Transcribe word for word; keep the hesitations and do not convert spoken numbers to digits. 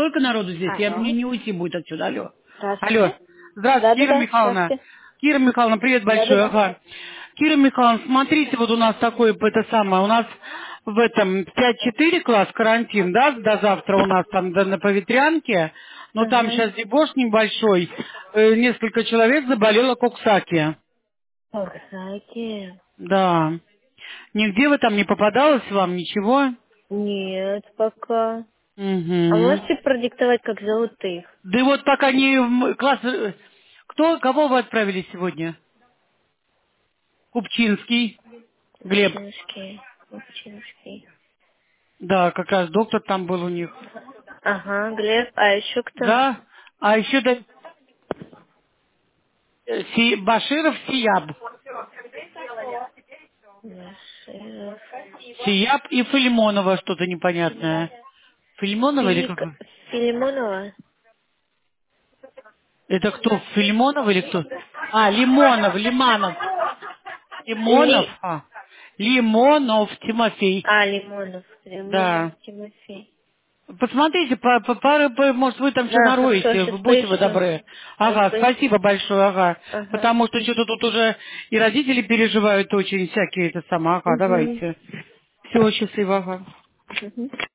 столько народу здесь, я, Алло. мне не уйти будет отсюда. Алло. Алло. Здравствуйте. Здравствуйте, Кира Да-да-да, Михайловна. здравствуйте. Кира Михайловна, привет большой. Да-да-да. Ага. Кира Михайловна, смотрите, вот у нас такое, это самое, у нас в этом пять четыре класс карантин, да, до завтра у нас там до, на Поветрянке, но там Ага. сейчас дебош небольшой, э, несколько человек заболело коксаки. Оксаки. Да. Нигде вы там не попадалось вам, ничего? Нет, пока. А Угу. можете продиктовать, как зовут их? Да и вот пока не м, класс... э, Кто, кого вы отправили сегодня? Купчинский. Глеб. Купчинский. Купчинский. Да, как раз доктор там был у них. Ага, Глеб. А еще кто? Да. А еще да, э, Си- Баширов Сияб. Баширов. Сияб и Филимонова что-то непонятное. Филимонова или Филик... как? Филимонова. Это кто? Филимонов или кто? А, Лимонов, Лиманов. Лимонов. Ли... А. Лимонов Тимофей. А, Лимонов. Лимонов Да. Тимофей. Посмотрите, по, по, по- по- может, вы там все Да, хорошо, нароете, сейчас вы будьте вы поищу. добры. Сейчас Ага, поищу. спасибо большое, ага. Ага. Потому что что-то тут уже и родители переживают очень всякие это самое. Ага, Угу. давайте. Всего счастливо, ага. Угу.